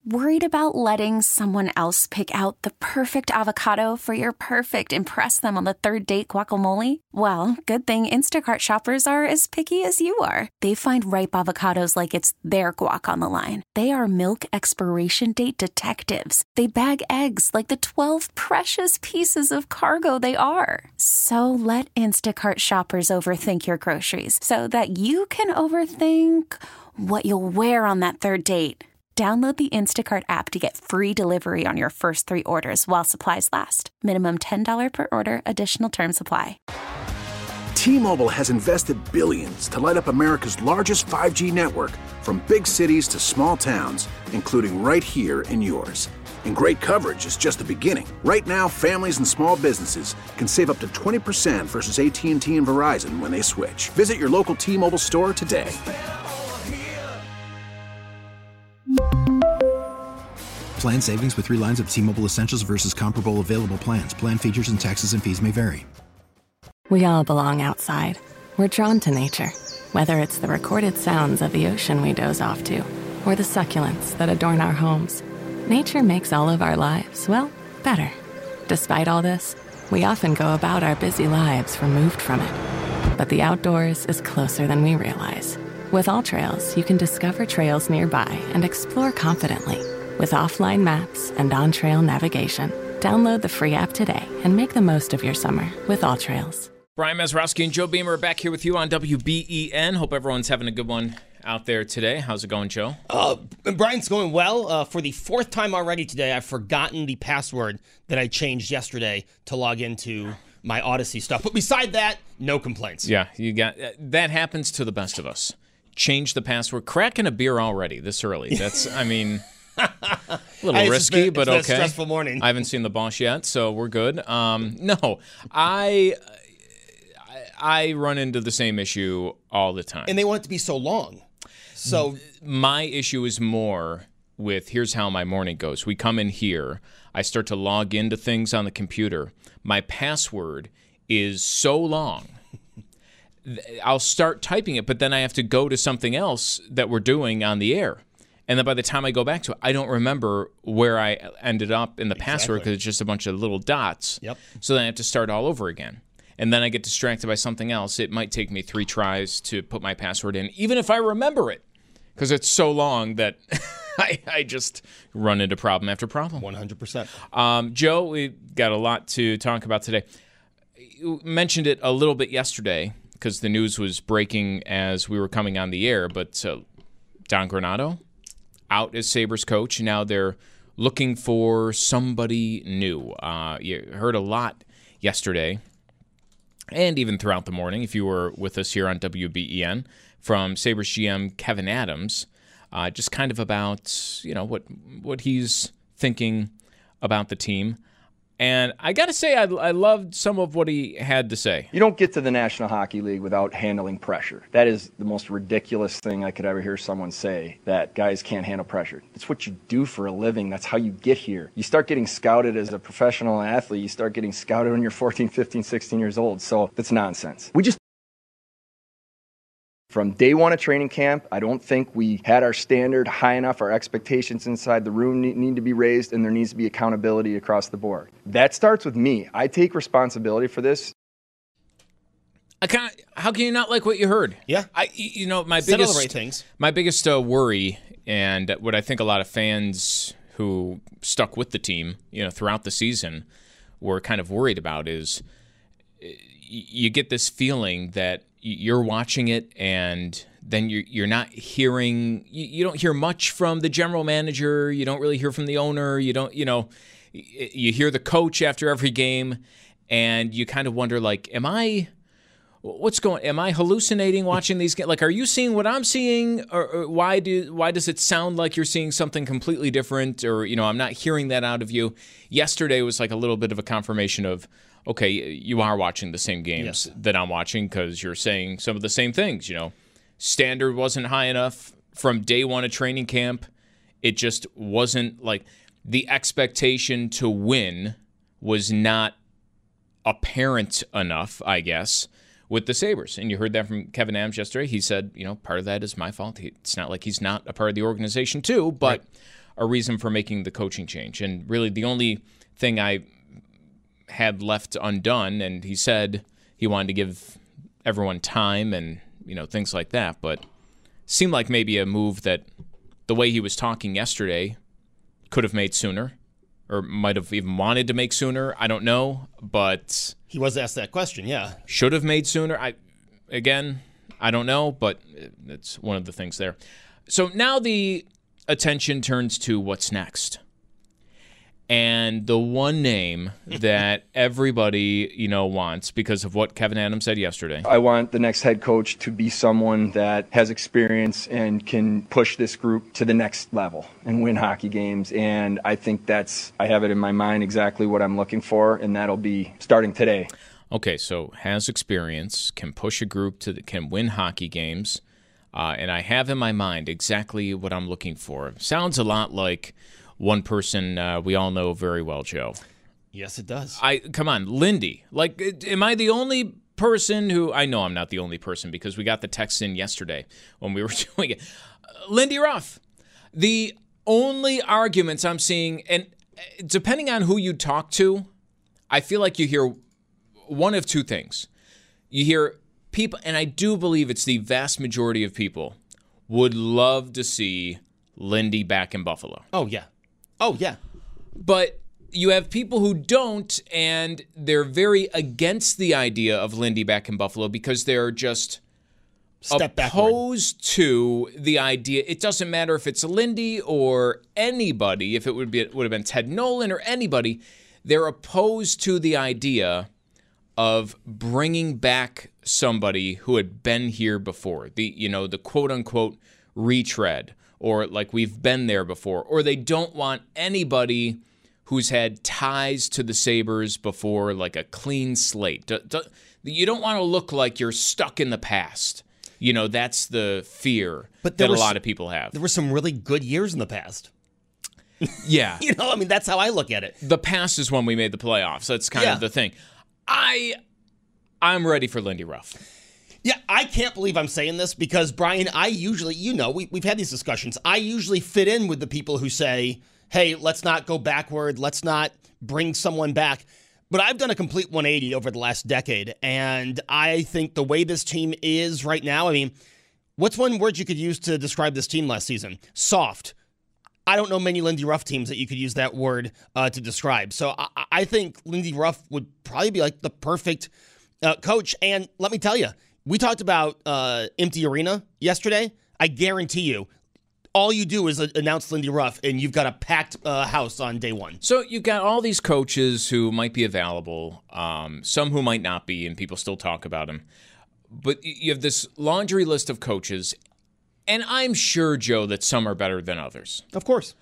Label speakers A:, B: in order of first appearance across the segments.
A: Worried about letting someone else pick out the perfect avocado for your perfect impress them on the third date guacamole? Well, good thing Instacart shoppers are as picky as you are. They find ripe avocados like it's their guac on the line. They are milk expiration date detectives. They bag eggs like the 12 precious pieces of cargo they are. So let Instacart shoppers overthink your groceries so that you can overthink what you'll wear on that third date. Download the Instacart app to get free delivery on your first 3 orders while supplies last. Minimum $10 per order. Additional terms apply.
B: T-Mobile has invested billions to light up America's largest 5G network, from big cities to small towns, including right here in yours. And great coverage is just the beginning. Right now, families and small businesses can save up to 20% versus AT&T and Verizon when they switch. Visit your local T-Mobile store today.
C: Plan savings with 3 lines of T-Mobile Essentials versus comparable available plans. Plan features and taxes and fees may vary.
D: We all belong outside. We're drawn to nature, whether it's the recorded sounds of the ocean we doze off to, or the succulents that adorn our homes. Nature makes all of our lives, well, better. Despite all this, we often go about our busy lives removed from it. But the outdoors is closer than we realize. With AllTrails, you can discover trails nearby and explore confidently. With offline maps and on-trail navigation, download the free app today and make the most of your summer with AllTrails.
E: Brian Mazurowski and Joe Beamer are back here with you on WBEN. Hope everyone's having a good one out there today. How's it going, Joe?
F: Brian's going well. For the 4th time already today, I've forgotten the password that I changed yesterday to log into my Odyssey stuff. But beside that, no complaints.
E: Yeah, you got that happens to the best of us. Change the password. Cracking a beer already this early. That's, I mean... a little risky, but okay.
F: It's been a stressful morning.
E: I haven't seen the boss yet, so we're good. No, I run into the same issue all the time.
F: And they want it to be so long. So
E: my issue is more with, here's how my morning goes. We come in here. I start to log into things on the computer. My password is so long. I'll start typing it, but then I have to go to something else that we're doing on the air. And then by the time I go back to it, I don't remember where I ended up in the password because it's just a bunch of little dots.
F: Yep.
E: So then I have to start all over again. And then I get distracted by something else. It might take me 3 tries to put my password in, even if I remember it, because it's so long that I just run into problem after problem.
F: 100%.
E: Joe, we got a lot to talk about today. You mentioned it a little bit yesterday because the news was breaking as we were coming on the air, but Don Granato out as Sabres coach. Now they're looking for somebody new. You heard a lot yesterday and even throughout the morning, if you were with us here on WBEN, from Sabres GM Kevyn Adams, just kind of about, you know, what he's thinking about the team. And I got to say, I loved some of what he had to say.
G: You don't get to the National Hockey League without handling pressure. That is the most ridiculous thing I could ever hear someone say, that guys can't handle pressure. It's what you do for a living. That's how you get here. You start getting scouted as a professional athlete. You start getting scouted when you're 14, 15, 16 years old. So that's nonsense. From day one of training camp, I don't think we had our standard high enough. Our expectations inside the room need to be raised, and there needs to be accountability across the board. That starts with me. I take responsibility for this.
E: How can you not like what you heard?
F: Yeah.
E: My biggest worry, and what I think a lot of fans who stuck with the team, throughout the season were kind of worried about is you get this feeling that you're watching it and then you're not hearing, you don't hear much from the general manager. You don't really hear from the owner. You hear the coach after every game, and you kind of wonder, like, am I hallucinating watching these games? Like, are you seeing what I'm seeing? Or why does it sound like you're seeing something completely different? Or, I'm not hearing that out of you. Yesterday was like a little bit of a confirmation of, okay, you are watching the same games that I'm watching because you're saying some of the same things. Standard wasn't high enough from day one of training camp. It just wasn't like the expectation to win was not apparent enough, I guess, with the Sabres. And you heard that from Kevyn Adams yesterday. He said, part of that is my fault. It's not like he's not a part of the organization too, but a reason for making the coaching change. And really the only thing I had left undone, and he said he wanted to give everyone time and, things like that, but seemed like maybe a move that the way he was talking yesterday could have made sooner, or might have even wanted to make sooner. I don't know, but
F: he was asked that question, yeah.
E: Should have made sooner. I don't know, but it's one of the things there. So now the attention turns to what's next. And the one name that everybody, wants because of what Kevin Adams said yesterday.
G: I want the next head coach to be someone that has experience and can push this group to the next level and win hockey games. And I think I have it in my mind exactly what I'm looking for, and that'll be starting today.
E: Okay, so has experience, can push a group can win hockey games, and I have in my mind exactly what I'm looking for. Sounds a lot like one person we all know very well, Joe.
F: Yes, it does.
E: Come on, Lindy. Am I the only person who... I know I'm not the only person because we got the text in yesterday when we were doing it. Lindy Ruff. The only arguments I'm seeing, and depending on who you talk to, I feel like you hear one of two things. You hear people, and I do believe it's the vast majority of people, would love to see Lindy back in Buffalo.
F: Oh, yeah.
E: But you have people who don't, and they're very against the idea of Lindy back in Buffalo because they're just opposed to the idea. It doesn't matter if it's Lindy or anybody, if it would have been Ted Nolan or anybody. They're opposed to the idea of bringing back somebody who had been here before, the quote-unquote retread, or like we've been there before, or they don't want anybody who's had ties to the Sabres before, like a clean slate. You don't want to look like you're stuck in the past. That's the fear that a lot of people have.
F: There were some really good years in the past.
E: Yeah.
F: That's how I look at it.
E: The past is when we made the playoffs. That's kind of the thing. I'm ready for Lindy Ruff.
F: Yeah, I can't believe I'm saying this because, Brian, I usually, we've had these discussions. I usually fit in with the people who say, hey, let's not go backward. Let's not bring someone back. But I've done a complete 180 over the last decade, and I think the way this team is right now, what's one word you could use to describe this team last season? Soft. I don't know many Lindy Ruff teams that you could use that word to describe. So I think Lindy Ruff would probably be like the perfect coach. And let me tell you, we talked about empty arena yesterday. I guarantee you, all you do is announce Lindy Ruff, and you've got a packed house on day one.
E: So you've got all these coaches who might be available, some who might not be, and people still talk about them. But you have this laundry list of coaches, and I'm sure, Joe, that some are better than others.
F: Of course.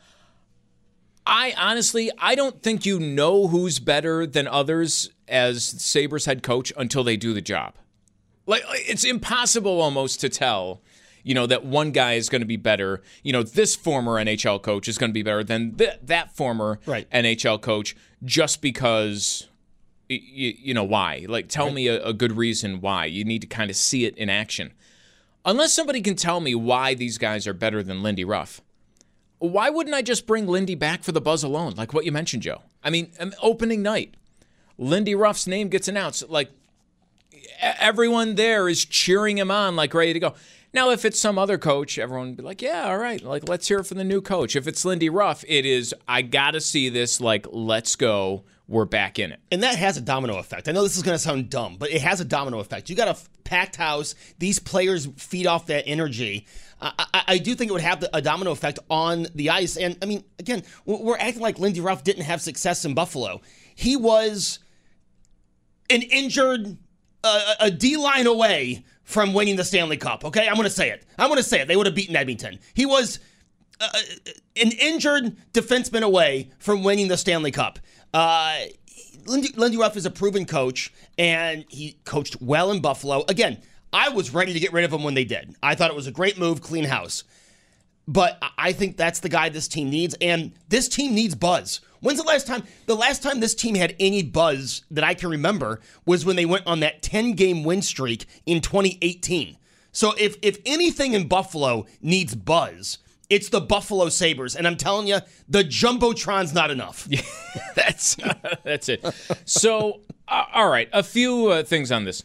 E: I don't think you know who's better than others as Sabres head coach until they do the job. Like, it's impossible almost to tell, that one guy is going to be better. This former NHL coach is going to be better than that former NHL coach just because, why? Like, tell me a good reason why. You need to kind of see it in action. Unless somebody can tell me why these guys are better than Lindy Ruff, why wouldn't I just bring Lindy back for the buzz alone, like what you mentioned, Joe? Opening night, Lindy Ruff's name gets announced. Like, everyone there is cheering him on, like ready to go. Now, if it's some other coach, everyone would be like, yeah, all right, like let's hear it from the new coach. If it's Lindy Ruff, it is, I got to see this, like, let's go. We're back in it.
F: And that has a domino effect. I know this is going to sound dumb, but it has a domino effect. You got a packed house. These players feed off that energy. I do think it would have a domino effect on the ice. And, again, we're acting like Lindy Ruff didn't have success in Buffalo. He was an injured, a D-line away from winning the Stanley Cup, okay? I'm going to say it. They would have beaten Edmonton. He was an injured defenseman away from winning the Stanley Cup. Lindy Ruff is a proven coach, and he coached well in Buffalo. Again, I was ready to get rid of him when they did. I thought it was a great move, clean house. But I think that's the guy this team needs, and this team needs buzz. When's the last time? The last time this team had any buzz that I can remember was when they went on that 10-game win streak in 2018. So if anything in Buffalo needs buzz, It's the Buffalo Sabres. And I'm telling you, the Jumbotron's not enough.
E: Yeah, that's it. So, all right, a few things on this.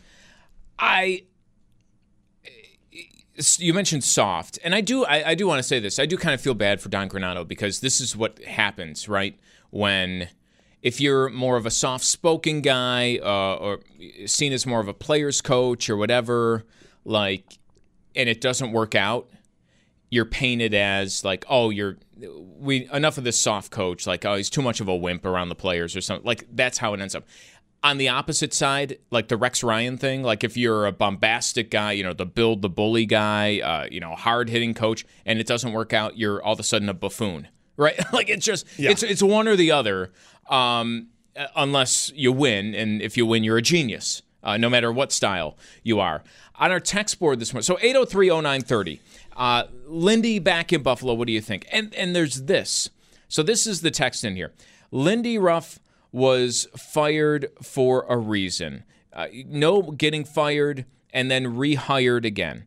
E: You mentioned soft, and I do want to say this. I do kind of feel bad for Don Granato because this is what happens, right? If you're more of a soft-spoken guy or seen as more of a player's coach or whatever, and it doesn't work out, you're painted as like, oh, enough of this soft coach, like, oh, he's too much of a wimp around the players or something. Like, that's how it ends up. On the opposite side, like the Rex Ryan thing, like if you're a bombastic guy, the build the bully guy, hard-hitting coach, and it doesn't work out, you're all of a sudden a buffoon, right? Like it's just, it's one or the other, unless you win, and if you win, you're a genius, no matter what style you are. On our text board this morning, so 803-0930, Lindy back in Buffalo, what do you think? And there's this. So this is the text in here. Lindy Ruff was fired for a reason. No getting fired and then rehired again.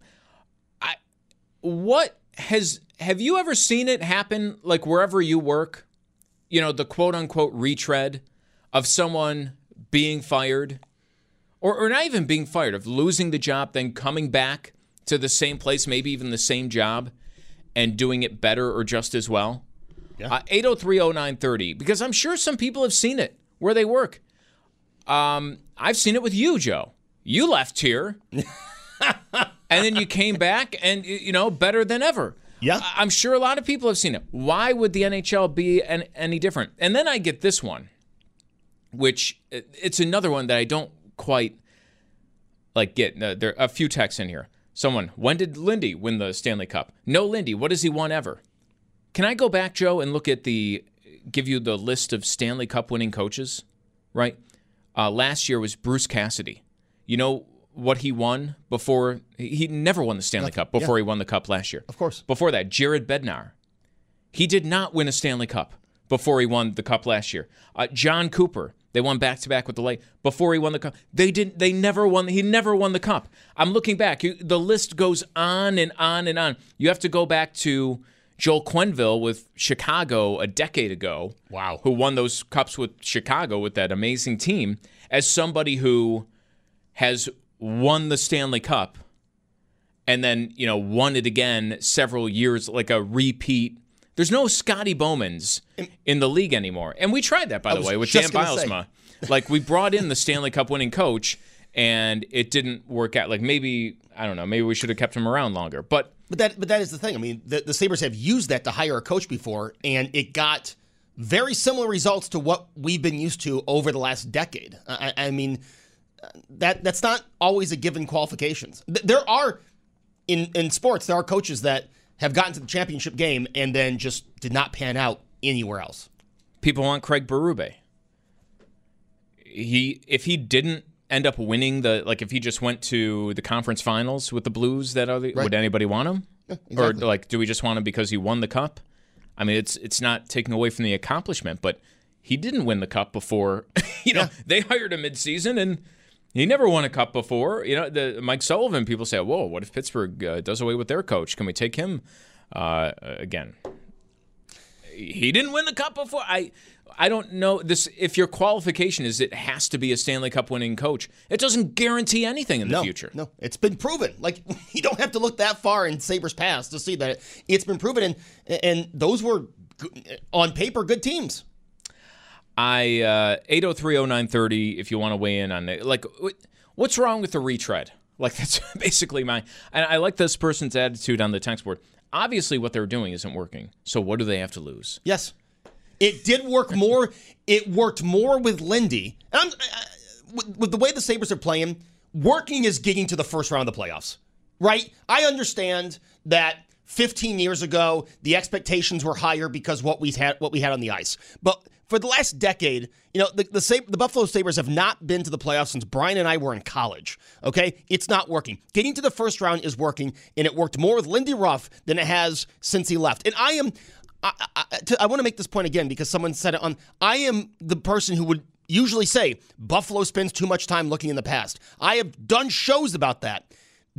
E: Have you ever seen it happen, like wherever you work? The quote-unquote retread of someone being fired, or not even being fired, of losing the job, then coming back to the same place, maybe even the same job, and doing it better or just as well? Yeah. 803-0930, because I'm sure some people have seen it where they work. I've seen it with you, Joe. You left here, and then you came back, and, better than ever. Yeah. I'm sure a lot of people have seen it. Why would the NHL be any different? And then I get this one, which it's another one that I don't quite get. There are a few texts in here. Someone, when did Lindy win the Stanley Cup? No, Lindy. What has he won ever? Can I go back, Joe, and give you the list of Stanley Cup winning coaches? Right? Last year was Bruce Cassidy. You know what he won before? He never won the Stanley Cup before he won the Cup last year.
F: Of course.
E: Before that, Jared Bednar. He did not win a Stanley Cup before he won the Cup last year. John Cooper. They won back-to-back with the Lightning. Before he won the Cup, he never won the Cup. I'm looking back. The list goes on and on and on. You have to go back to Joel Quenneville with Chicago a decade ago.
F: Wow.
E: Who won those Cups with Chicago with that amazing team, as somebody who has won the Stanley Cup and then, won it again several years, like a repeat. There's no Scotty Bowmans in the league anymore. And we tried that, by the way, with Dan Bylsma. We brought in the Stanley Cup winning coach, and it didn't work out. Maybe we should have kept him around longer. But that is the thing. I mean, the Sabres have used that to hire a coach before, and it got very similar results to what we've been used to over the last decade.
F: I mean, that's not always a given qualifications. There are, in sports, there are coaches that have gotten to the championship game and then just did not pan out anywhere else.
E: People want Craig Berube. If he didn't end up winning if he just went to the conference finals with the Blues, would anybody want him? Yeah, exactly. Or do we just want him because he won the Cup? I mean, it's not taking away from the accomplishment, but he didn't win the Cup before. They hired him midseason, and he never won a Cup before. The Mike Sullivan, people say, whoa, what if Pittsburgh does away with their coach? Can we take him again? He didn't win the Cup before. I don't know this. If your qualification is it has to be a Stanley Cup winning coach, it doesn't guarantee anything in the future.
F: No, it's been proven. You don't have to look that far in Sabres past to see that it's been proven, and those were on paper good teams.
E: 803-0930 if you want to weigh in on it. What's wrong with the retread? That's basically and I like this person's attitude on the text board. Obviously what they're doing isn't working, so what do they have to lose?
F: Yes. It did work more. It worked more with Lindy. And with the way the Sabres are playing, working is getting to the first round of the playoffs, right? I understand that 15 years ago, the expectations were higher because what we had on the ice. But for the last decade, the Buffalo Sabres have not been to the playoffs since Brian and I were in college, okay? It's not working. Getting to the first round is working, and it worked more with Lindy Ruff than it has since he left. And I want to make this point again because someone said it I am the person who would usually say Buffalo spends too much time looking in the past. I have done shows about that.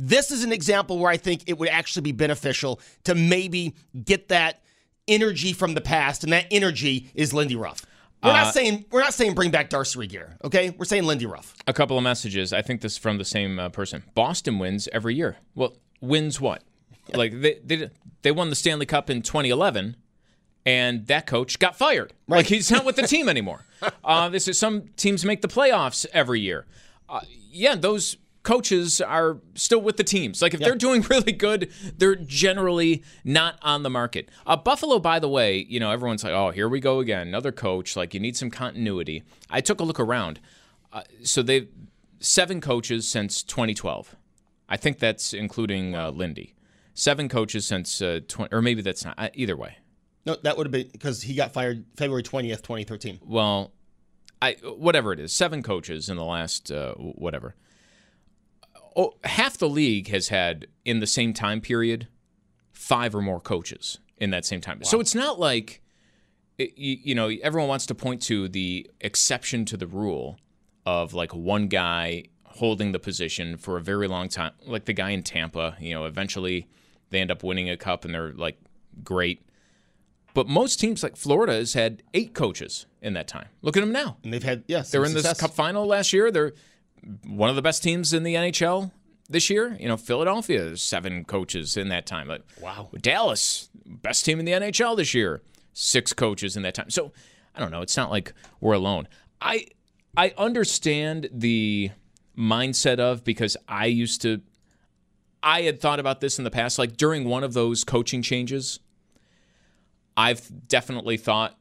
F: This is an example where I think it would actually be beneficial to maybe get that energy from the past, and that energy is Lindy Ruff. We're not saying bring back Darcy Regier, okay? We're saying Lindy Ruff.
E: A couple of messages. I think this is from the same person. Boston wins every year. Well, wins what? Yeah. Like they won the Stanley Cup in 2011, and that coach got fired. Right. Like he's not with the team anymore. This is some teams make the playoffs every year. Those coaches are still with the teams. Like if they're doing really good, they're generally not on the market. Buffalo, by the way, everyone's like, oh, here we go again, another coach. Like you need some continuity. I took a look around. So they've 7 coaches since 2012. I think that's including Lindy. 7 coaches since or maybe that's not. Either way.
F: No, that would have been because he got fired February 20th, 2013.
E: Well, whatever it is, 7 coaches in the last whatever. Half the league has had, in the same time period, 5 or more coaches in that same time. Wow. So it's not like, everyone wants to point to the exception to the rule of like one guy holding the position for a very long time, like the guy in Tampa. Eventually they end up winning a cup and they're like great. But most teams like Florida has had 8 coaches in that time. Look at them now.
F: And they've had,
E: they were in this cup final last year. They're one of the best teams in the NHL this year. Philadelphia, there's 7 coaches in that time. Like,
F: wow.
E: Dallas, best team in the NHL this year, 6 coaches in that time. So, I don't know. It's not like we're alone. I understand the mindset of, because I had thought about this in the past, like during one of those coaching changes, I've definitely thought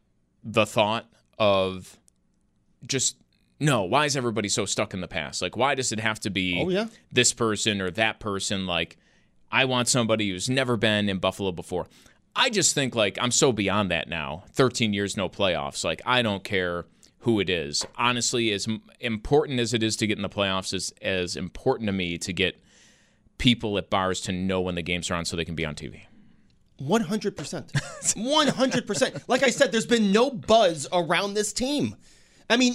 E: of just, no, why is everybody so stuck in the past? Like, why does it have to be this person or that person? Like, I want somebody who's never been in Buffalo before. I just think, like, I'm so beyond that now. 13 years, no playoffs. Like, I don't care who it is. Honestly, as important as it is to get in the playoffs, is as important to me to get people at bars to know when the games are on so they can be on TV.
F: 100%. 100%. Like I said, there's been no buzz around this team. I mean,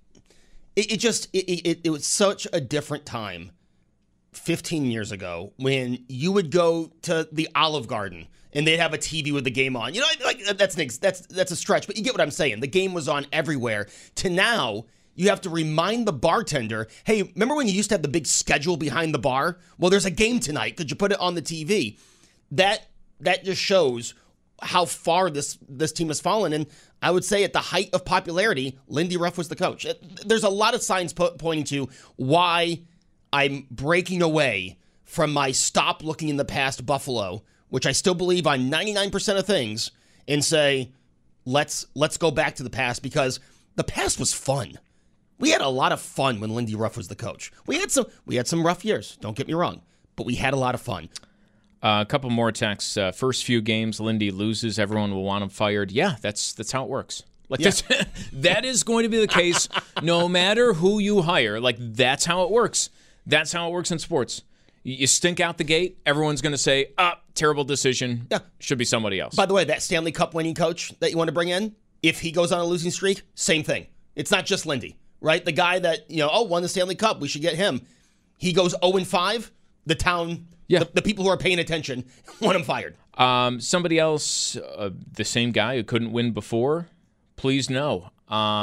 F: it was such a different time 15 years ago when you would go to the Olive Garden and they'd have a TV with the game on. Like that's a stretch, but you get what I'm saying. The game was on everywhere. To now, you have to remind the bartender, hey, remember when you used to have the big schedule behind the bar? Well, there's a game tonight. Could you put it on the TV? That just shows how far this team has fallen. And I would say at the height of popularity, Lindy Ruff was the coach. There's a lot of signs pointing to why I'm breaking away from my stop looking in the past Buffalo, which I still believe on 99% of things, and say, let's go back to the past, because the past was fun. We had a lot of fun when Lindy Ruff was the coach. We had some rough years, don't get me wrong, but we had a lot of fun.
E: A couple more texts. First few games, Lindy loses. Everyone will want him fired. Yeah, that's how it works. Like that is going to be the case no matter who you hire. Like that's how it works. That's how it works in sports. You stink out the gate, everyone's going to say, terrible decision. Yeah. Should be somebody else.
F: By the way, that Stanley Cup winning coach that you want to bring in, if he goes on a losing streak, same thing. It's not just Lindy, right? The guy that, won the Stanley Cup, we should get him. He goes 0-5, the town... Yeah. The people who are paying attention want him fired.
E: Somebody else, the same guy who couldn't win before, please no.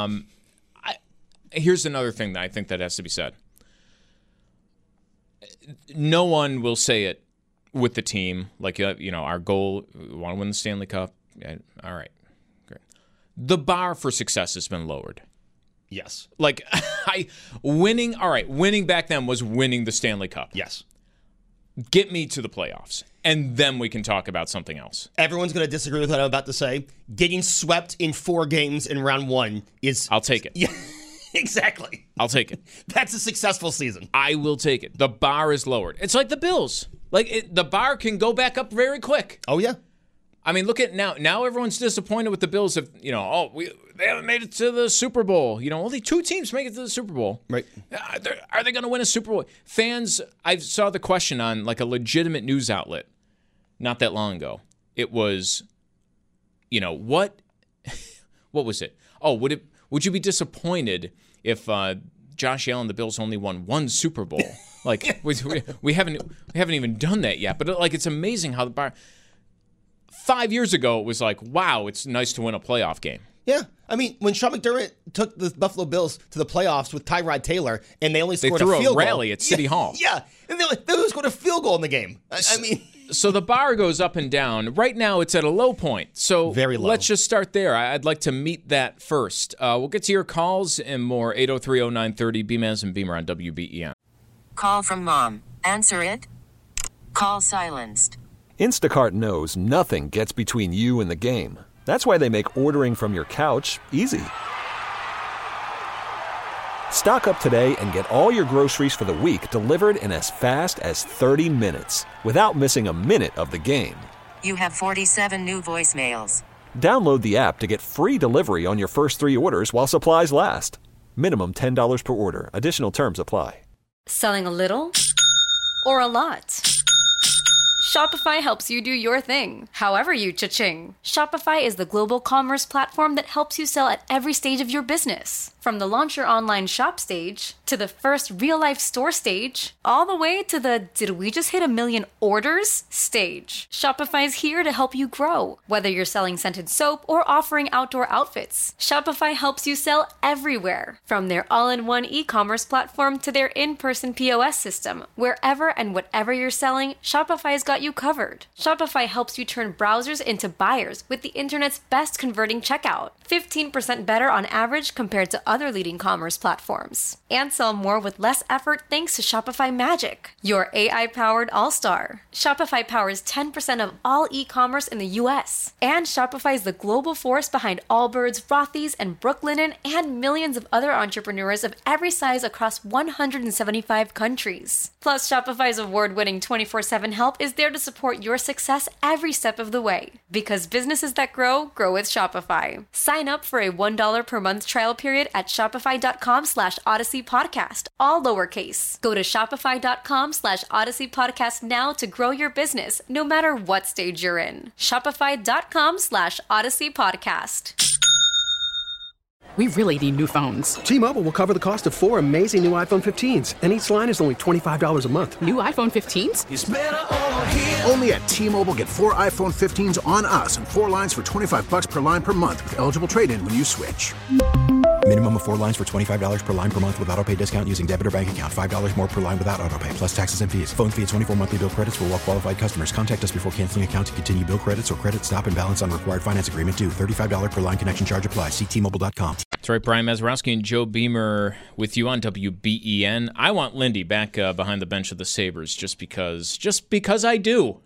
E: Here's another thing that I think that has to be said. No one will say it with the team. Like, our goal, we want to win the Stanley Cup. All right, great. The bar for success has been lowered.
F: Yes.
E: Like, winning back then was winning the Stanley Cup.
F: Yes.
E: Get me to the playoffs, and then we can talk about something else.
F: Everyone's going to disagree with what I'm about to say. Getting swept in 4 games in round 1 is...
E: I'll take it.
F: Yeah, exactly.
E: I'll take it.
F: That's a successful season.
E: I will take it. The bar is lowered. It's like the Bills. The bar can go back up very quick.
F: Oh, yeah.
E: I mean, look at now. Now everyone's disappointed with the Bills. They haven't made it to the Super Bowl. Only 2 teams make it to the Super Bowl.
F: Right.
E: Are they going to win a Super Bowl? Fans, I saw the question on like a legitimate news outlet not that long ago. It was, what was it? Oh, would you be disappointed if Josh Allen and the Bills only won 1 Super Bowl? Like we haven't even done that yet. But like, it's amazing how the bar. 5 years ago, it was like, wow, it's nice to win a playoff game.
F: Yeah. I mean, when Sean McDermott took the Buffalo Bills to the playoffs with Tyrod Taylor, and they only scored a field goal.
E: They threw a rally at City Hall.
F: Yeah. And they only scored a field goal in the game. I mean...
E: So the bar goes up and down. Right now, it's at a low point. So
F: very low.
E: Let's just start there. I'd like to meet that first. We'll get to your calls and more. 803-0930, BMAS and Beamer on WBEN.
H: Call from mom. Answer it. Call silenced.
I: Instacart knows nothing gets between you and the game. That's why they make ordering from your couch easy. Stock up today and get all your groceries for the week delivered in as fast as 30 minutes without missing a minute of the game.
H: You have 47 new voicemails.
I: Download the app to get free delivery on your first 3 orders while supplies last. Minimum $10 per order. Additional terms apply.
J: Selling a little or a lot? Shopify helps you do your thing, however you cha-ching. Shopify is the global commerce platform that helps you sell at every stage of your business. From the launch your online shop stage, to the first real-life store stage, all the way to the did we just hit 1 million orders stage. Shopify's here to help you grow. Whether you're selling scented soap or offering outdoor outfits, Shopify helps you sell everywhere. From their all-in-one e-commerce platform to their in-person POS system, wherever and whatever you're selling, Shopify's got you covered. Shopify helps you turn browsers into buyers with the internet's best converting checkout. 15% better on average compared to other leading commerce platforms. And sell more with less effort thanks to Shopify Magic, your AI-powered all-star. Shopify powers 10% of all e-commerce in the U.S. And Shopify is the global force behind Allbirds, Rothy's, and Brooklinen, and millions of other entrepreneurs of every size across 175 countries. Plus, Shopify's award-winning 24/7 help is there to support your success every step of the way. Because businesses that grow, grow with Shopify. Sign up for a $1 per month trial period at shopify.com/Odyssey Podcast, all lowercase. Go to shopify.com/Odyssey Podcast now to grow your business, no matter what stage you're in. Shopify.com/Odyssey Podcast.
K: We really need new phones.
L: T-Mobile will cover the cost of 4 amazing new iPhone 15s, and each line is only $25 a month.
K: New iPhone 15s?
B: It's better over here. Only at T-Mobile, get 4 iPhone 15s on us and 4 lines for $25 per line per month with eligible trade-in when you switch.
C: Minimum of 4 lines for $25 per line per month with autopay discount using debit or bank account. $5 more per line without autopay, plus taxes and fees. Phone fee at 24 monthly bill credits for well-qualified customers. Contact us before canceling account to continue bill credits or credit stop and balance on required finance agreement due. $35 per line connection charge applies. See T-Mobile.com.
E: That's right, Brian Mazurowski and Joe Beamer with you on WBEN. I want Lindy back behind the bench of the Sabres just because I do.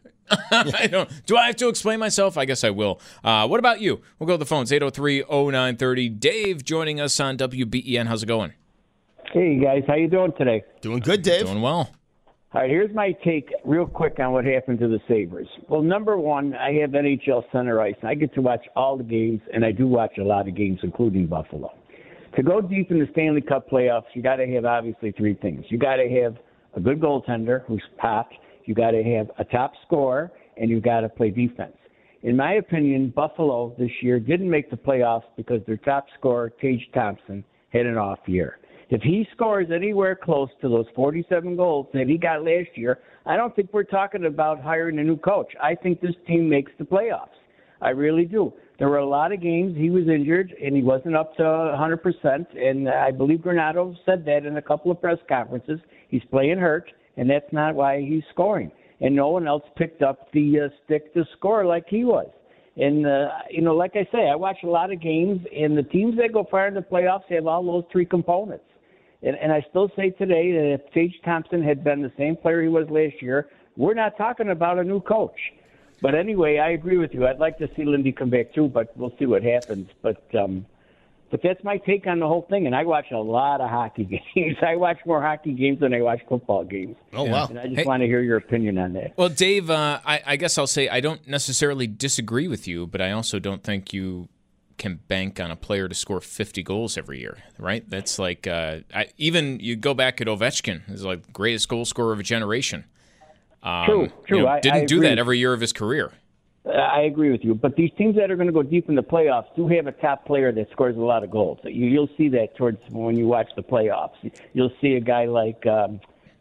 E: Do I have to explain myself? I guess I will. What about you? We'll go to the phones. 803-0930. Dave joining us on WBEN. How's it going?
M: Hey, guys. How you doing today?
F: Doing good, Dave.
E: Doing well.
M: All right, here's my take real quick on what happened to the Sabres. Well, number one, I have NHL Center Ice, and I get to watch all the games, and I do watch a lot of games, including Buffalo. To go deep in the Stanley Cup playoffs, you got to have, obviously, 3 things. You got to have a good goaltender who's popped. You got to have a top scorer, and you got to play defense. In my opinion, Buffalo this year didn't make the playoffs because their top scorer, Tage Thompson, had an off year. If he scores anywhere close to those 47 goals that he got last year, I don't think we're talking about hiring a new coach. I think this team makes the playoffs. I really do. There were a lot of games he was injured, and he wasn't up to 100%, and I believe Granato said that in a couple of press conferences. He's playing hurt, and that's not why he's scoring. And no one else picked up the stick to score like he was. And, like I say, I watch a lot of games, and the teams that go far in the playoffs have all those 3 components. And I still say today that if Tage Thompson had been the same player he was last year, we're not talking about a new coach. But anyway, I agree with you. I'd like to see Lindy come back too, but we'll see what happens. But that's my take on the whole thing. And I watch a lot of hockey games. I watch more hockey games than I watch football games.
F: Oh, wow.
M: And I just want to hear your opinion on that.
E: Well, Dave, I guess I'll say I don't necessarily disagree with you, but I also don't think you can bank on a player to score 50 goals every year, right? That's like even you go back at Ovechkin, he's like the greatest goal scorer of a generation.
M: True.
E: Didn't do that every year of his career.
M: I agree with you. But these teams that are going to go deep in the playoffs do have a top player that scores a lot of goals. You'll see that towards when you watch the playoffs. You'll see a guy like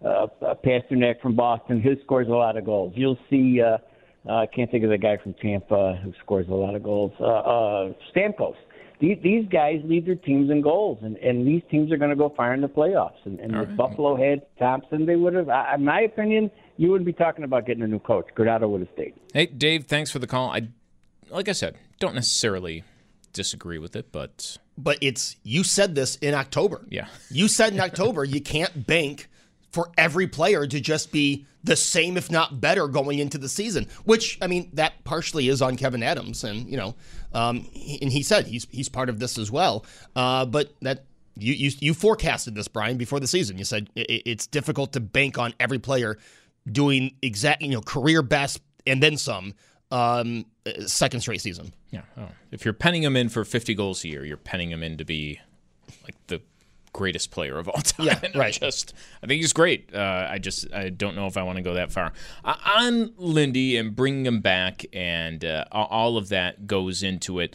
M: Pasternak from Boston, who scores a lot of goals. You'll see, I can't think of the guy from Tampa who scores a lot of goals, Stamkos. These guys lead their teams in goals, and these teams are going to go far in the playoffs. And if Buffalo had Thompson, they would have, in my opinion, you wouldn't be talking about getting a new coach. Granato would have stayed.
E: Hey, Dave, thanks for the call. Like I said, don't necessarily disagree with it, but
F: you said this in October.
E: Yeah.
F: You said in October you can't bank for every player to just be the same, if not better, going into the season, which, I mean, that partially is on Kevin Adams. And, and he said he's part of this as well. But that you forecasted this, Brian, before the season. You said it's difficult to bank on every player doing career best and then some second straight season.
E: Yeah. Oh. If you're penning him in for 50 goals a year, you're penning him in to be like the greatest player of all time.
F: Yeah, right.
E: I think he's great. I don't know if I want to go that far. On Lindy and bringing him back, and all of that goes into it.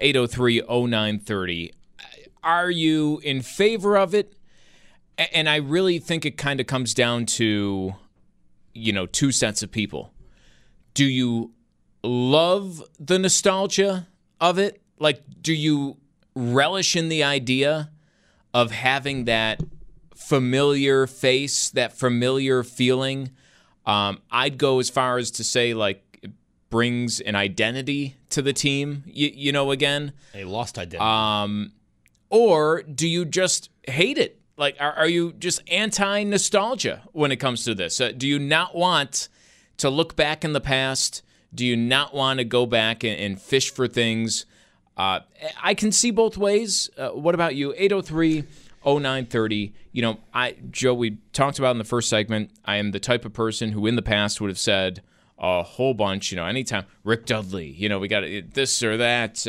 E: 803-0930. Are you in favor of it? And I really think it kind of comes down to, two sets of people. Do you love the nostalgia of it? Like, do you relish in the idea of having that familiar face, that familiar feeling? I'd go as far as to say, like, it brings an identity to the team, again.
F: A lost identity.
E: Or do you just hate it? Like, are you just anti-nostalgia when it comes to this? Do you not want to look back in the past? Do you not want to go back and fish for things? I can see both ways. What about you? 803-0930. Joe, we talked about in the first segment, I am the type of person who in the past would have said a whole bunch, anytime, Rick Dudley, we got this or that,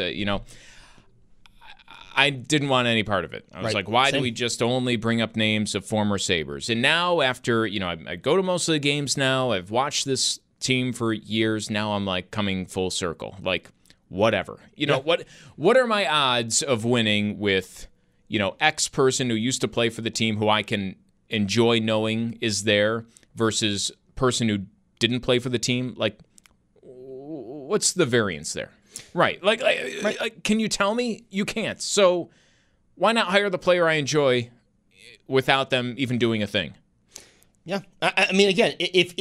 E: I didn't want any part of it. I was like, why do we just only bring up names of former Sabres? And now after, I go to most of the games now. I've watched this team for years. Now I'm like coming full circle. Like, whatever. What are my odds of winning with, X person who used to play for the team who I can enjoy knowing is there versus person who didn't play for the team? Like, what's the variance there? Right. Like, can you tell me? You can't. So why not hire the player I enjoy without them even doing a thing?
F: Yeah. I mean, again,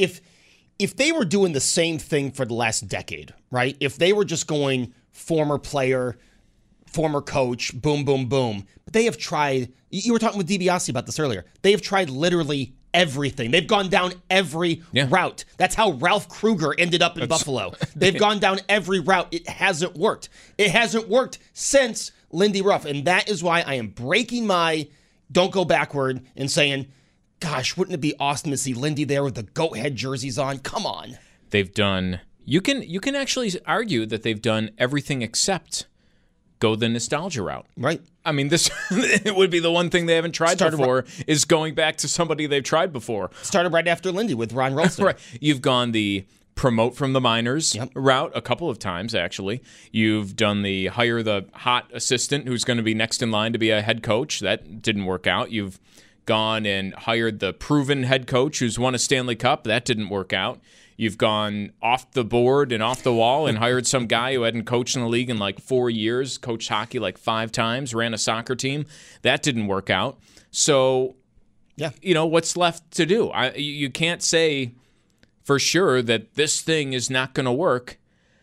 F: if they were doing the same thing for the last decade, right? If they were just going former player, former coach, boom, boom, boom. But they have tried, you were talking with DiBiase about this earlier. They have tried literally everything. They've gone down every route. That's how Ralph Kruger ended up in Buffalo. They've gone down every route. It hasn't worked. It hasn't worked since Lindy Ruff. And that is why I am breaking my don't go backward and saying, gosh, wouldn't it be awesome to see Lindy there with the goat head jerseys on? Come on.
E: They've done, you can actually argue that they've done everything except go the nostalgia route.
F: Right.
E: I mean, this it would be the one thing they haven't tried before is going back to somebody they've tried before.
F: Started right after Lindy with Ron Ralston.
E: Right. You've gone the promote from the minors route a couple of times, actually. You've done the hire the hot assistant who's going to be next in line to be a head coach. That didn't work out. You've gone and hired the proven head coach who's won a Stanley Cup. That didn't work out. You've gone off the board and off the wall and hired some guy who hadn't coached in the league in like 4 years, coached hockey like 5 times, ran a soccer team. That didn't work out. So, what's left to do? You can't say for sure that this thing is not going to work.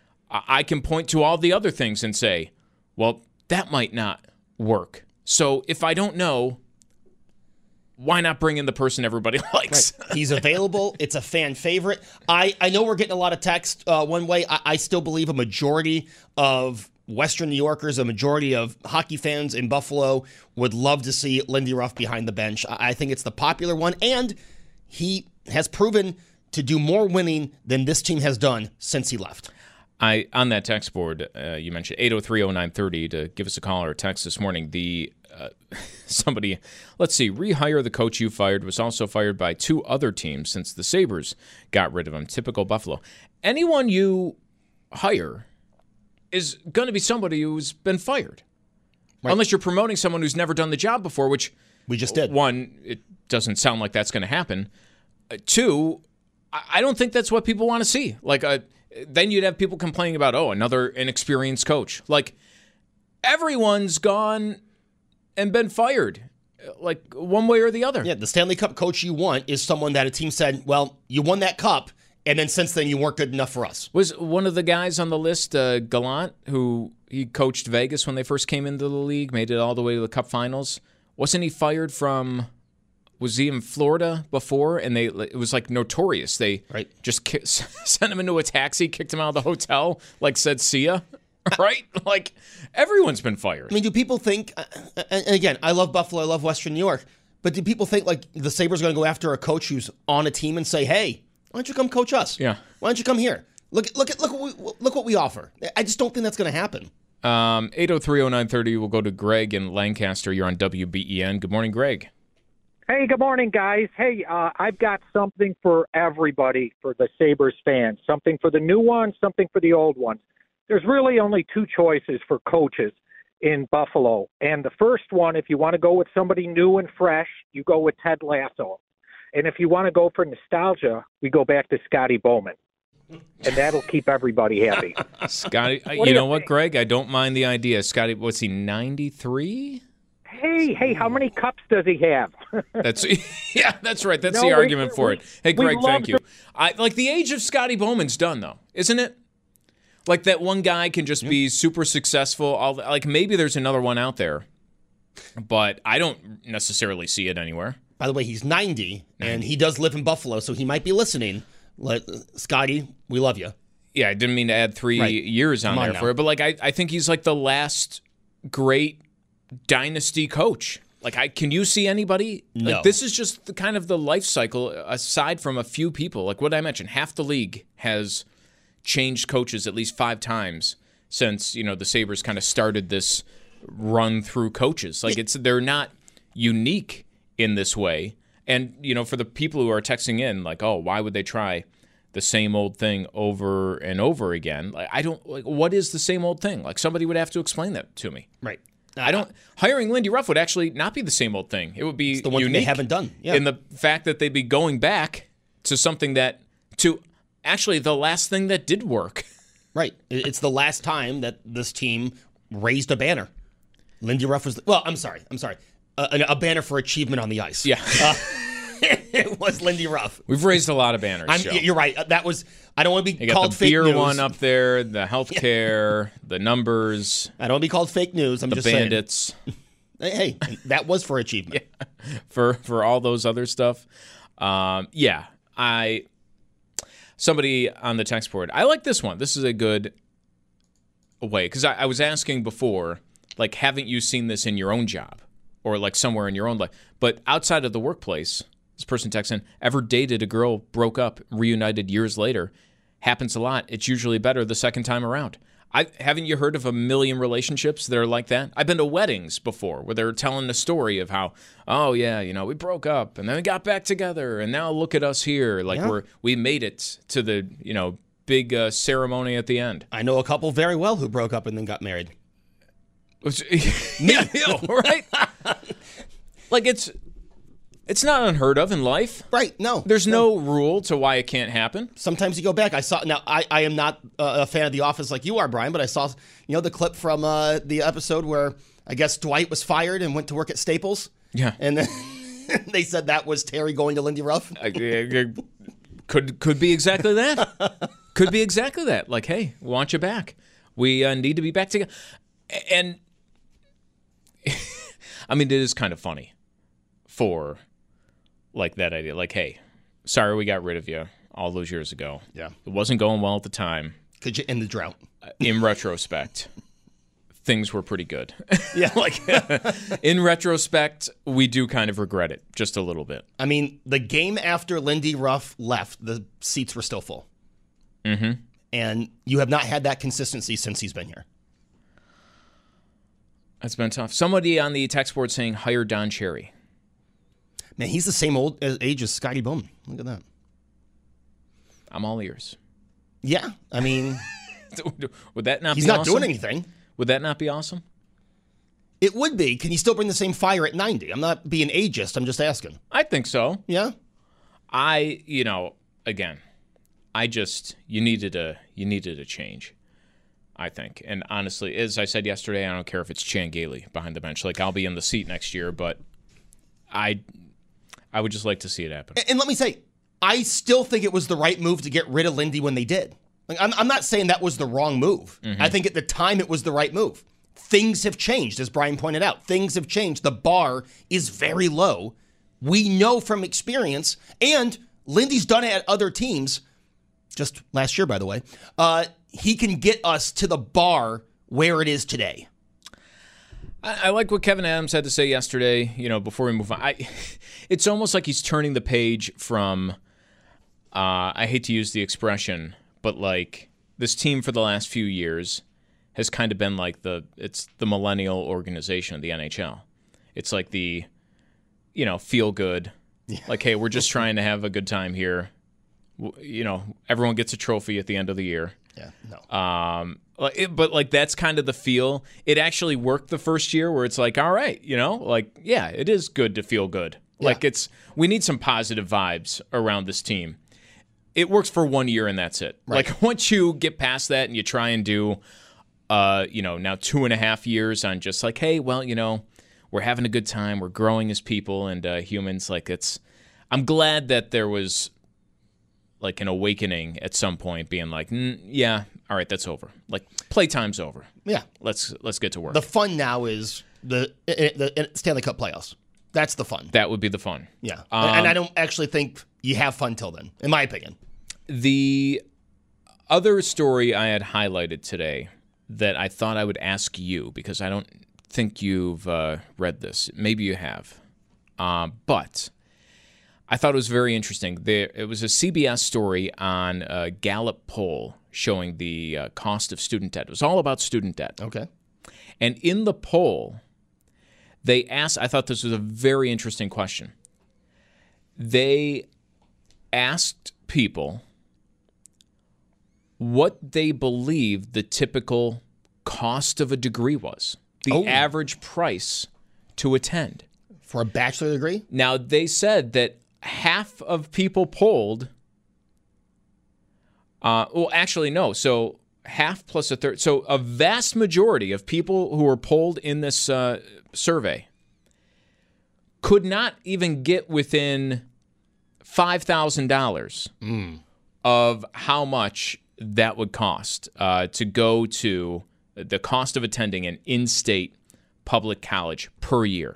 E: I can point to all the other things and say, well, that might not work. So if I don't know, why not bring in the person everybody likes?
F: Right. He's available. It's a fan favorite. I know we're getting a lot of text one way. I still believe a majority of Western New Yorkers, a majority of hockey fans in Buffalo would love to see Lindy Ruff behind the bench. I think it's the popular one, and he has proven to do more winning than this team has done since he left.
E: On that text board, you mentioned 803-0930 to give us a call or a text this morning. Somebody, let's see, rehire the coach you fired was also fired by 2 other teams since the Sabres got rid of him. Typical Buffalo. Anyone you hire is going to be somebody who's been fired. Right. Unless you're promoting someone who's never done the job before, which
F: We just did.
E: One, it doesn't sound like that's going to happen. Two, I don't think that's what people want to see. Like, then you'd have people complaining about, another inexperienced coach. Like, everyone's gone and been fired, like one way or the other.
F: Yeah, the Stanley Cup coach you want is someone that a team said, well, you won that cup, and then since then you weren't good enough for us.
E: Was one of the guys on the list Gallant, who he coached Vegas when they first came into the league, made it all the way to the Cup Finals? Wasn't he fired from... Was he in Florida before? And it was like notorious. They just sent him into a taxi, kicked him out of the hotel, like said, see ya. Right? Like, everyone's been fired.
F: I mean, do people think, and again, I love Buffalo, I love Western New York, but do people think like the Sabres are going to go after a coach who's on a team and say, hey, why don't you come coach us?
E: Yeah.
F: Why don't you come here? Look what we offer. I just don't think that's going to happen.
E: 8030930, we'll go to Greg in Lancaster. You're on WBEN. Good morning, Greg.
N: Hey, good morning, guys. Hey, I've got something for everybody, for the Sabres fans, something for the new ones, something for the old ones. There's really only two choices for coaches in Buffalo. And the first one, if you want to go with somebody new and fresh, you go with Ted Lasso. And if you want to go for nostalgia, we go back to Scotty Bowman. And that'll keep everybody happy.
E: Scotty, you know what, Greg? I don't mind the idea. Scotty, what's he, 93?
N: Hey, how many cups does he have?
E: That's right. That's the argument for it. Hey, Greg, thank you. Like, the age of Scotty Bowman's done, though, isn't it? Like, that one guy can just be super successful. Like, maybe there's another one out there, but I don't necessarily see it anywhere.
F: By the way, he's 90, and he does live in Buffalo, so he might be listening. Scotty, we love you.
E: Yeah, I didn't mean to add 3 years on there for it, but like I think he's like the last great dynasty coach. Like, can you see anybody?
F: No.
E: Like, this is just the kind of the life cycle, aside from a few people. Like what I mentioned, half the league has changed coaches at least 5 times since, the Sabres kind of started this run through coaches. Like, they're not unique in this way. And, for the people who are texting in, like, why would they try the same old thing over and over again? Like, what is the same old thing? Like, somebody would have to explain that to me.
F: Right.
E: Hiring Lindy Ruff would actually not be the same old thing. It would be
F: the one
E: unique
F: thing they haven't done. Yeah.
E: In the fact that they'd be going back to something to actually the last thing that did work.
F: Right. It's the last time that this team raised a banner. Lindy Ruff was, I'm sorry. A banner for achievement on the ice.
E: Yeah.
F: It was Lindy Ruff.
E: We've raised a lot of banners.
F: You're right. That was, I don't want to be
E: you
F: called
E: got the
F: fake
E: beer
F: news.
E: one up there, the healthcare, the numbers.
F: I don't want to be called fake news. I'm
E: the
F: just
E: bandits.
F: Saying. Hey, that was for achievement.
E: Yeah. For all those other stuff. Somebody on the text board, I like this one. This is a good way, because I was asking before, like, haven't you seen this in your own job or like somewhere in your own life? But outside of the workplace, this person texts in, ever dated a girl, broke up, reunited years later? Happens a lot. It's usually better the second time around. Haven't you heard of a million relationships that are like that? I've been to weddings before where they're telling the story of how, we broke up and then we got back together and now look at us here. Like we made it to the, big ceremony at the end.
F: I know a couple very well who broke up and then got married.
E: Yeah, right? Like it's not unheard of in life.
F: Right, no.
E: There's no rule to why it can't happen.
F: Sometimes you go back. I am not a fan of The Office like you are, Brian, but I saw, the clip from the episode where I guess Dwight was fired and went to work at Staples.
E: Yeah.
F: And then they said that was Terry going to Lindy Ruff.
E: Could be exactly that. Could be exactly that. Like, hey, we want you back. We need to be back together. And, I mean, it is kind of funny for, like, that idea. Like, hey, sorry we got rid of you all those years ago.
F: Yeah.
E: It wasn't going well at the time.
F: Could you end the drought?
E: In retrospect, things were pretty good.
F: Yeah.
E: In retrospect, we do kind of regret it just a little bit.
F: I mean, the game after Lindy Ruff left, the seats were still full.
E: Mm-hmm.
F: And you have not had that consistency since he's been here.
E: That's been tough. Somebody on the text board saying, hire Don Cherry.
F: Man, he's the same age as Scotty Bowman. Look at that.
E: I'm all ears.
F: Yeah, I mean...
E: Would that not
F: he's
E: be
F: not
E: awesome?
F: doing anything.
E: Would that not be awesome?
F: It would be. Can he still bring the same fire at 90? I'm not being ageist. I'm just asking.
E: I think so.
F: Yeah?
E: You needed a change, I think. And honestly, as I said yesterday, I don't care if it's Chan Gailey behind the bench. Like, I'll be in the seat next year, but I would just like to see it happen.
F: And let me say, I still think it was the right move to get rid of Lindy when they did. Like, I'm not saying that was the wrong move.
E: Mm-hmm.
F: I think at the time it was the right move. Things have changed, as Brian pointed out. Things have changed. The bar is very low. We know from experience, and Lindy's done it at other teams, just last year, by the way. He can get us to the bar where it is today.
E: I like what Kevin Adams had to say yesterday, before we move on. It's almost like he's turning the page from, I hate to use the expression, but like this team for the last few years has kind of been like it's the millennial organization of the NHL. It's like the, feel good. Yeah. Like, hey, we're just trying to have a good time here. Everyone gets a trophy at the end of the year.
F: Yeah, no.
E: But that's kind of the feel. It actually worked the first year where it's like, all right, yeah, it is good to feel good. Yeah. Like we need some positive vibes around this team. It works for 1 year and that's it. Right. Like once you get past that and you try and do, now 2.5 years on just like, hey, well, we're having a good time. We're growing as people and humans. I'm glad that there was like an awakening at some point being like, yeah, all right, that's over. Like playtime's over.
F: Yeah.
E: Let's get to work.
F: The fun now is the Stanley Cup playoffs. That's the fun.
E: That would be the fun.
F: Yeah. And I don't actually think you have fun till then, in my opinion.
E: The other story I had highlighted today that I thought I would ask you, because I don't think you've read this. Maybe you have. But I thought it was very interesting. It was a CBS story on a Gallup poll showing the cost of student debt. It was all about student debt.
F: Okay.
E: And in the poll, they asked, I thought this was a very interesting question. They asked people what they believed the typical cost of a degree was, the average price to attend.
F: For a bachelor degree?
E: Now, they said that half of people polled, actually, no. So half plus a third. So a vast majority of people who were polled in this survey could not even get within $5,000 of how much that would cost to go to the cost of attending an in-state public college per year.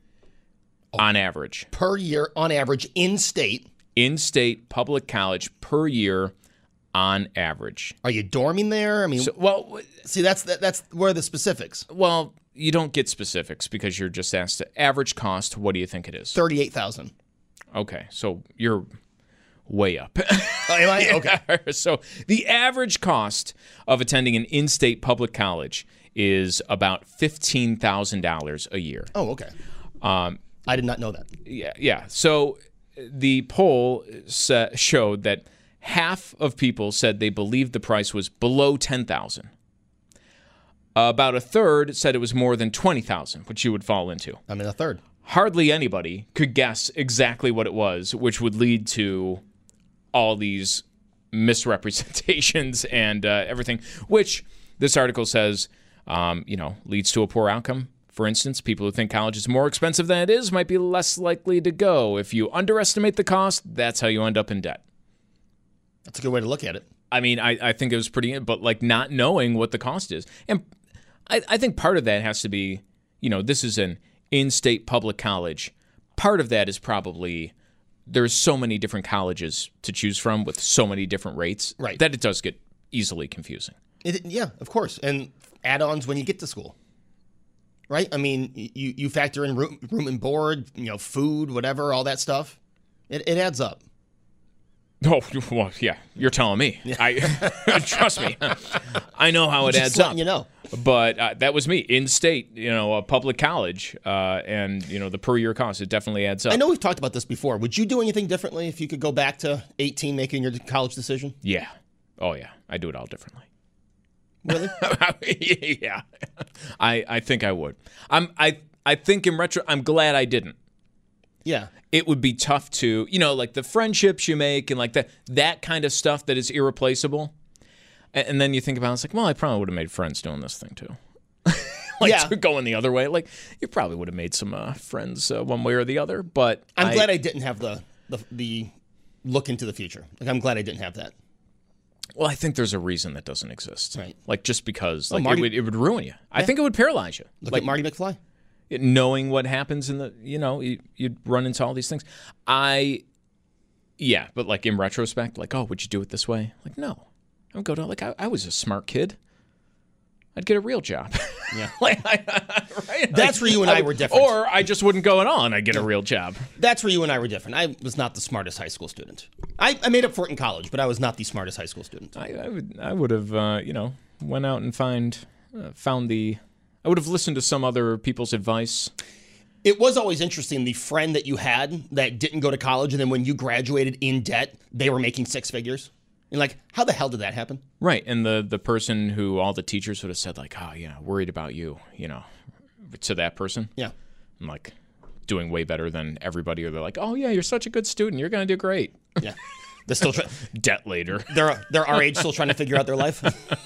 E: On average.
F: Per year, on average, in-state.
E: In-state public college per year on average.
F: Are you dorming there? I mean, see, that's where are the specifics.
E: Well, you don't get specifics because you're just asked the average cost. What do you think it is?
F: $38,000.
E: Okay, so you're way up.
F: Am I? Okay.
E: So the average cost of attending an in-state public college is about $15,000 a year.
F: Oh, okay. I did not know that.
E: Yeah. So the poll showed that half of people said they believed the price was below $10,000. About a third said it was more than $20,000, which you would fall into.
F: I mean, a third.
E: Hardly anybody could guess exactly what it was, which would lead to all these misrepresentations and everything, which this article says, leads to a poor outcome. For instance, people who think college is more expensive than it is might be less likely to go. If you underestimate the cost, that's how you end up in debt.
F: That's a good way to look at it.
E: I mean, I think it was pretty, but like not knowing what the cost is. And I think part of that has to be, this is an in-state public college. Part of that is probably there's so many different colleges to choose from with so many different rates that it does get easily confusing.
F: Yeah, of course. And add-ons when you get to school. Right? I mean, you factor in room and board, food, whatever, all that stuff. It adds up.
E: Oh, well, yeah. You're telling me. Yeah. Trust me. I know how it adds up. But that was me. In-state, a public college, and, the per-year cost, it definitely adds up.
F: I know we've talked about this before. Would you do anything differently if you could go back to 18 making your college decision?
E: Yeah. Oh, yeah. I do it all differently.
F: Really?
E: Yeah. I think I would. I think in retro, I'm glad I didn't.
F: Yeah.
E: It would be tough to, like the friendships you make and like that kind of stuff that is irreplaceable. And then you think about it, it's like, well, I probably would have made friends doing this thing too. Going the other way. Like, you probably would have made some friends one way or the other. But
F: I'm glad I didn't have the look into the future. Like, I'm glad I didn't have that.
E: Well, I think there's a reason that doesn't exist.
F: Right.
E: Like, just because it would ruin you. Yeah.
F: I
E: think it would paralyze you.
F: Look at Marty McFly.
E: Knowing what happens in the, you'd run into all these things. But like in retrospect, like, oh, would you do it this way? Like, no. I would go to, like, I was a smart kid. I'd get a real job.
F: Yeah.
E: Right?
F: That's where you and I were different.
E: Or I just wouldn't go on. I'd get a real job.
F: That's where you and I were different. I was not the smartest high school student. I made up for it in college, but I was not the smartest high school student.
E: I would have, went out and I would have listened to some other people's advice.
F: It was always interesting, the friend that you had that didn't go to college, and then when you graduated in debt, they were making six figures. And like, how the hell did that happen?
E: Right. And the person who all the teachers would have said, like, oh, yeah, worried about you, to that person.
F: Yeah.
E: I'm like doing way better than everybody. Or they're like, oh, yeah, you're such a good student. You're going to do great.
F: Yeah. They're still
E: debt later.
F: They're our age, still trying to figure out their life.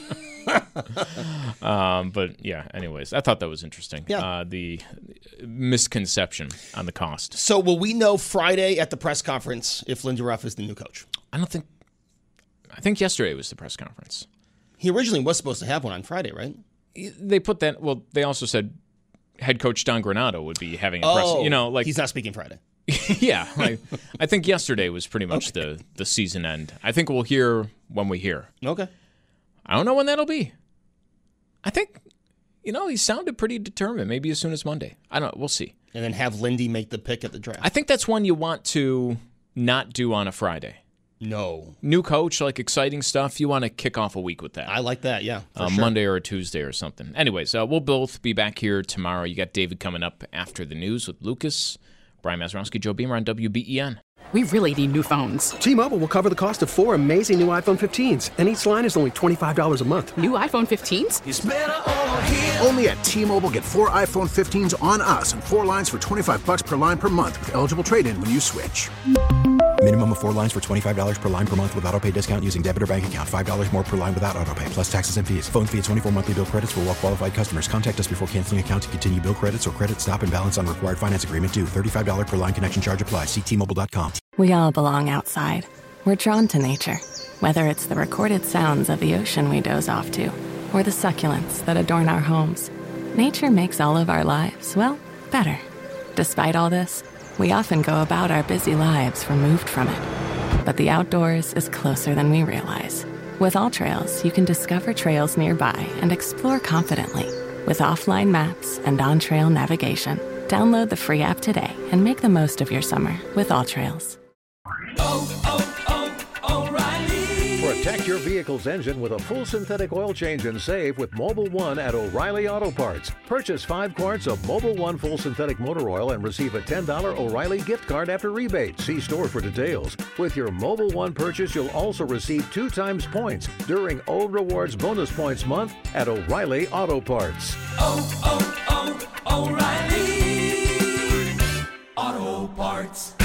E: But yeah, anyways, I thought that was interesting.
F: Yeah.
E: The misconception on the cost.
F: So will we know Friday at the press conference if Lindy Ruff is the new coach?
E: I think yesterday was the press conference.
F: He originally was supposed to have one on Friday, right?
E: They put that, well, they also said head coach Don Granato would be having a press,
F: he's not speaking Friday.
E: Yeah. I think yesterday was pretty much the season end. I think we'll hear when we hear.
F: Okay.
E: I don't know when that'll be. I think, he sounded pretty determined. Maybe as soon as Monday. I don't know. We'll see.
F: And then have Lindy make the pick at the draft.
E: I think that's one you want to not do on a Friday.
F: No.
E: New coach, like exciting stuff. You want to kick off a week with that.
F: I like that, yeah.
E: Sure. Monday or a Tuesday or something. Anyways, we'll both be back here tomorrow. You got David coming up after the news with Lucas. Brian Mazurowski, Joe Beamer on WBEN.
K: We really need new phones.
L: T-Mobile will cover the cost of 4 amazing new iPhone 15s, and each line is only $25 a month.
K: New iPhone 15s?
B: It's better over here. Only at T-Mobile, get 4 iPhone 15s on us and 4 lines for $25 per line per month with eligible trade-in when you switch.
C: Minimum of 4 lines for $25 per line per month with autopay discount using debit or bank account. $5 more per line without autopay, plus taxes and fees. Phone fee at 24 monthly bill credits for well-qualified customers. Contact us before canceling account to continue bill credits or credit stop and balance on required finance agreement due. $35 per line connection charge applies. See T-Mobile.com.
D: We all belong outside. We're drawn to nature. Whether it's the recorded sounds of the ocean we doze off to, or the succulents that adorn our homes, nature makes all of our lives, well, better. Despite all this, we often go about our busy lives removed from it. But the outdoors is closer than we realize. With AllTrails, you can discover trails nearby and explore confidently. With offline maps and on-trail navigation, download the free app today and make the most of your summer with AllTrails.
O: Protect your vehicle's engine with a full synthetic oil change and save with Mobil 1 at O'Reilly Auto Parts. Purchase 5 quarts of Mobil 1 full synthetic motor oil and receive a $10 O'Reilly gift card after rebate. See store for details. With your Mobil 1 purchase, you'll also receive 2 times points during O Rewards Bonus Points Month at O'Reilly Auto Parts.
P: O'Reilly Auto Parts.